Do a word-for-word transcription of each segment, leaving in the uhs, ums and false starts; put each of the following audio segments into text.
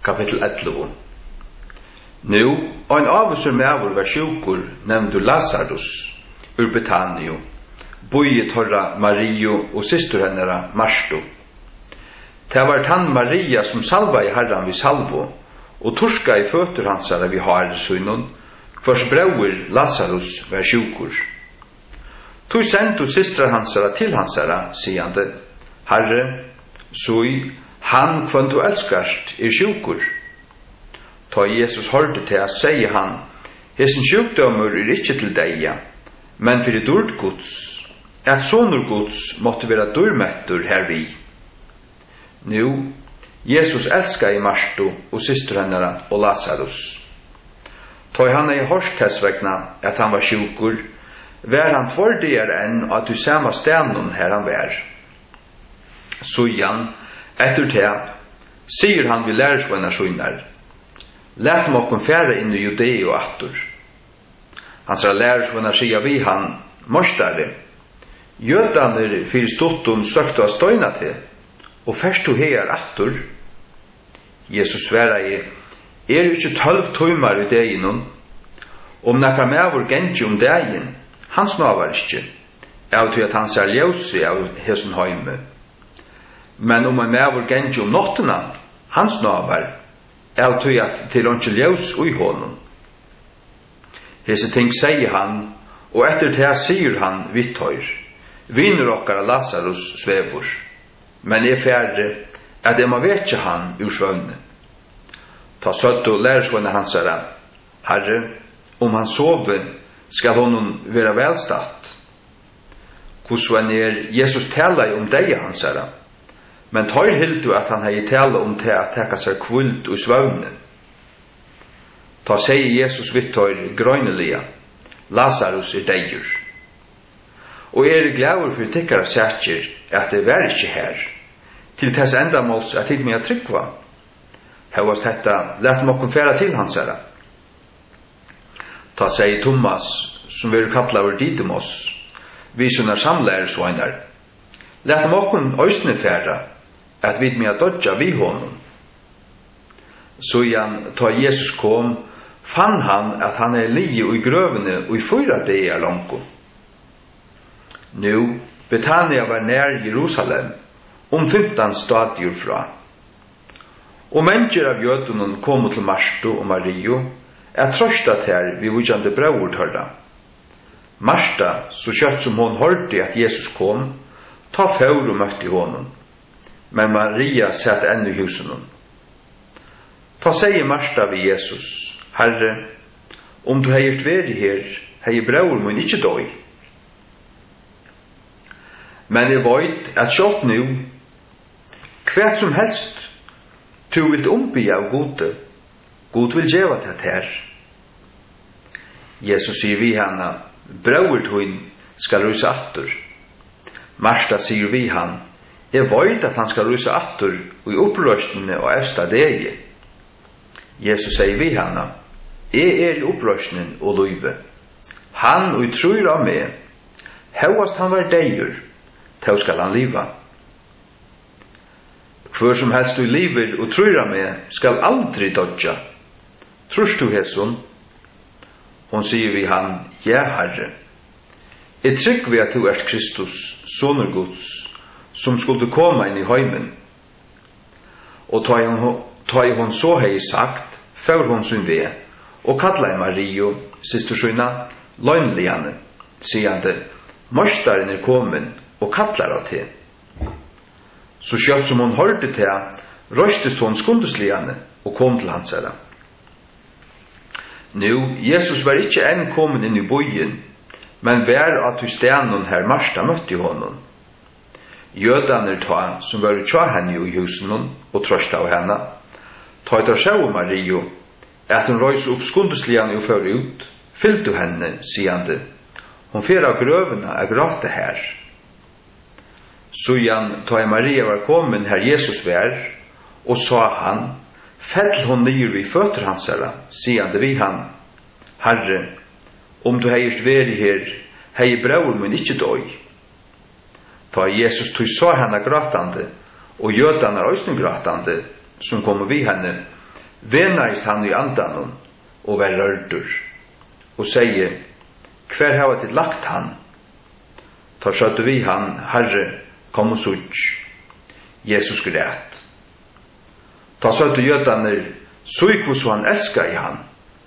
kapitel ellefu. Nu, ein avusur mævur var sjukur, nevndu Lazarus, ur Betanio, boi torra Mario og systur hennara Marstu. Det var tann Maria som salva i herran vi salvo, og torska i fötur hansara vi har sunnun, hvors brauer Lazarus var sjukur. Tu sendu systrar hansara til hansara, sigande, Herre, sui, han kvant du elskast er sjukur. Ta Jesus hørte til at sige han, hesen sjukdomur er ikkje til deia, men fyrir dord Guds, at sonur Guds måtte vera durmettur hervi. Nu, Jesus elska i Marstu og systur hennara og Lazarus. Ta han ei horst tess vegna at han var sjukur, vær han tvordigere enn at du sama stenun her han vær. Sujan, etter te, sier han vi lærersvennar skynar, Læt mokkun færa inn i Judei og attur. Han sa lærersvennar sia vi han, Mostare, Jötanir fyrir stuttum søktu a støyna til, og færst du hegar attur. Jesus sværa i, er jo ikkje tølv tøymar i deginun, om nakra mævur gengi om degin, han snavar ikkje, av til at han ser ljøsi av hesen høyme. Men om en mævur gengi om nottena, han snavar, av til at til onkel ljøs ui hånden. Hese ting sier han, og etter det sier han vitthøyr, viner okkara Lazarus svevur, men er færre at jeg må vekje han ur svøvne. Ta søtt og lærersvønne hansara, Herre, om han sove, skal honom være velstatt. Hvordan er Jesus tala om deg hansara, men tøyr hildu at han hei tala om til at teka seg kvult og svøvne. Ta sier Jesus vitthøyr grøynelia, Lazarus er deigur. Og er glæver for tikkara sætjer at det var ikkje her, til tess endamåls at tid med tryggva. Hevast hetta, let mokkun færa til hansara. Ta sier Thomas, som vil kalla over Didymos, vi som er samlæresvainar, let mokkun òsne færa, at vi med dodja vi honom. Så igjen, ta Jesus kom, fann han at han er li i grøvene og i fyra deir langko. Nu, Betania var nær Jerusalem, om femtan stadier fra. Og mennesker av jødunen kom til Marstu og Mario, er trøstat her vi vujande braur tørda. Marsta, så kjøtt som hon hørte at Jesus kom, ta fyrir og møtte honom. Men Maria satt enn i husen. Ta sier Marsta ved Jesus, Herre, om du heiert veri her, hei braur mun ikkje døy. Men jeg veit at sjått nu, hvert som helst, du vil omby av gode, god vil djeva til her. Jesus sier vi hana, braur tuin skal rusa attur. Marsta sier vi han, jeg veit at han skal rusa attur og i opprøstene og efsta degi. Jesus sier vi hana, jeg er i opprøstenen og løyve. Han og i trur av meg, hevast han var deigur, til skal han liva. Hvor som helst du liver og trur av meg, skal aldri dodja. Trurst du hesson? Hon sier vi han, ja, Herre. Jeg trygg vi at du er Kristus, sonur Guds, som skulle komme inn i heimen. Og ta i hon, ta i hon så hei sagt, før hon sin ved, og kalla i Mario, systersøyna, løgnligane, sigande, mørstaren er kommen, og kallar av til. Så kjøtt som hon hørte til, røstest hon skundesligane, og kom til hans herre. Nu, Jesus var ikkje enn kommen inn i bojen, men vær at du stenon her Marsta møtte honom. Jødaner ta, som var tja henne i husen og trøsta av henne, ta et av sjau Mario, at hun røys opp skundeslian og fører ut, fyllt du henne, sigande, hun fyr av grøvene er gråte her. Så igjen, ta i Maria var kommen her Jesus vær, og sa han, fell hon nyr vi føtter hans herre, sigande vi han, Herre, om du heist veri her, hei braur min ikkje døy. Ta Jesus tog så henne gråtande, og jødane er òsne gråtande, som kom vi henne, venaist han i andanon og var rørdur, og sier, hver hava til lagt han? Ta skjøtte vi han, Herre, kom og sutt. Jesus græt. Ta skjøtte jødaner, suk hos han elska i han.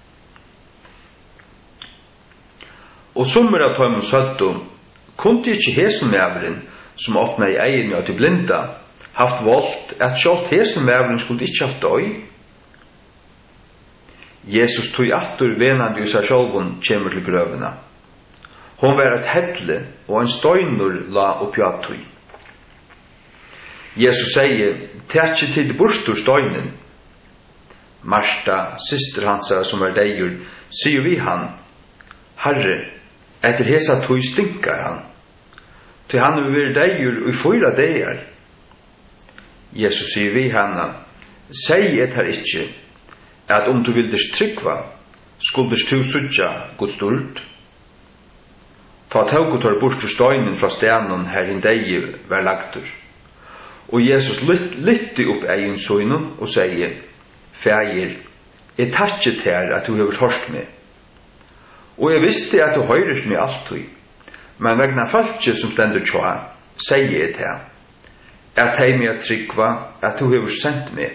Og sommer av tøymon søtto, kunde ikke hesen mævren, som åpna i egen og til blinda, haft voldt at sjålt hesen mævren skulle ikke haft døy. Jesus tog attur venandi i seg sjálvun kjemur til grøvina. Hon var et hedle og en støynur la oppi at tog. Jesus sier, «Tætje til burstur støynen». Marta, syster hansa som er deir, sier vi han, «Herre, etter hesa tog stinkar han, til han vil være deir og fyra deir». Jesus sier vi hana, «Sei et her ikkje, at om du vildes tryggva, skuldes tu sutja Guds stort». Ta taugu tar burstur støynen fra stenon her in deir var lagtur. Og Jesus lytti opp egin søynun og sier, «Fægir, jeg takkje her at du hever hørt meg. Og jeg visste at du høyrer meg alltid, men vegna falskje som stendur tja, sier jeg til, at hei meg tryggva at du hever sendt meg.»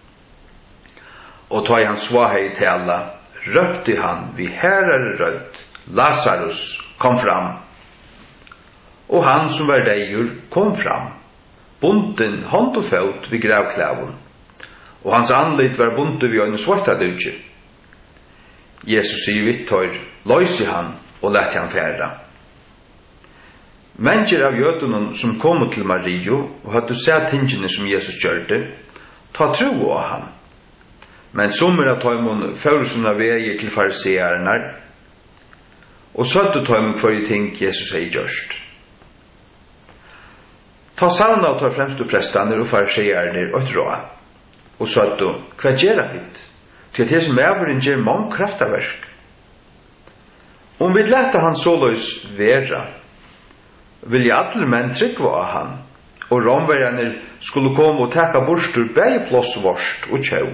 Og ta i hans svahei til alla, røpte han vi herare rødt, Lazarus kom fram. Og han som var deir kom fram, bunden hånd og fot vid gravklævun, og hans anlit var bundet vid en svarta dutje. Jesus sier vittor, løysi han og lett han færa. Mennesker av jødunum som kom til Mario og hadde sett tingene som Jesus gjørte, ta tro av han. Men sommer av tøymon føresuna veier til fariseernar, og søtte tøymon for i ting Jesus hei gjørst. Ta savna og tar fremst og prestaner og fariseerner og et råd, og søtte, hva gjerra hitt? Til at hese mæveren gjer mange kraftaversk. Om vi lette han såløys vera, vil jeg alle menn tryggva av han, og romverjaner skulle komme og teka borstur begge plås vorst og tjau.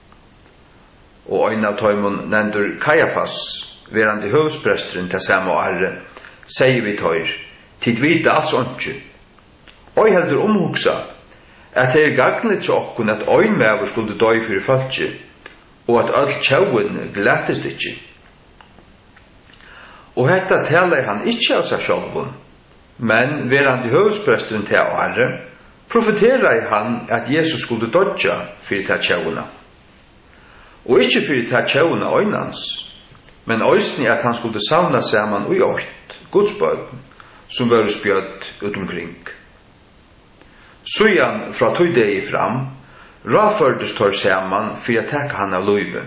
Og øyne av tøymon nendur Kajafas, verandi høvsprestren til samme og herre, sier vi tøyr, tid vita alls åndsju. Og heldur omhugsa, at det er gagnligt til okkun at øynmever skulle døy fyrir falskje, og at all tjauen glættist ikkje. Og hetta talar han ikkje av seg sjálvun, men verandi høvsprestren til og herre, profeterar han at Jesus skulle dødja fyrir ta tjauna. Og ikkje fyrir ta tjauna øynans, men øysni at han skulle savna saman ui åkt, godsbøten, som var spjøtt utomkring. Sujan fra tog deg fram, raførdes tar saman fyrir at takka han av løyve.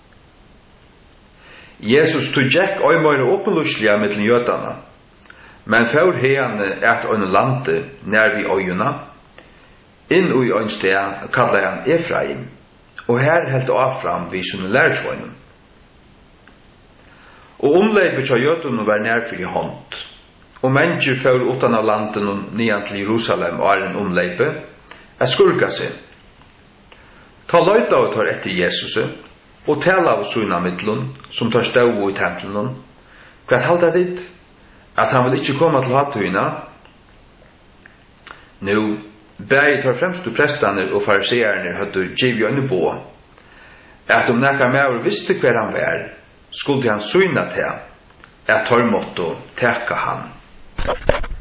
Jesus tog jekk øymøyre åpenlusliga mittlen jødana, men fyrir heiane et øyne lande nær vi øyuna, inn ui øyn sted kallar han Efraim, og her helt avfram vi som lærersvøynum. Og omleipet av jødunum var nær fyrir hånd, og mennesker fyrir utan av landen og nian til Jerusalem og er en omleipe, er skurka seg. Ta løyta og tar etter Jesus, og tala av suna mittlun, som tar stau i templen, hva halda dit? At han vil ikkje komme til hattuina? Nu, bæg tar fremstu prestaner og fariseerner hadde givet øyne på, at om nekka med visste hver han var, skulle han syna til, at tar måtte teka han.